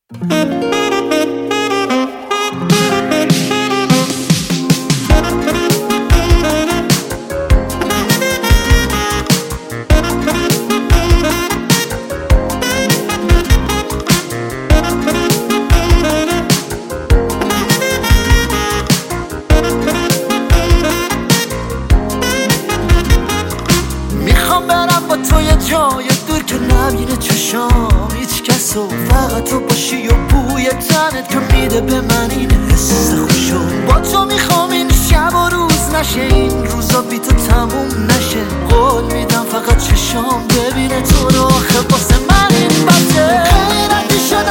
میخوام برم با تو یه جای دور که نبینه چشام هیچ کسو، فقط تو باشی و بوی تنت که میده به من این حس خوشو. با تو میخوام این شب و روز نشه، این روزا بی تو تموم نشه. قول میدم فقط چشام ببینه تو رو، آخه واسه من این بسه. غیرتی شد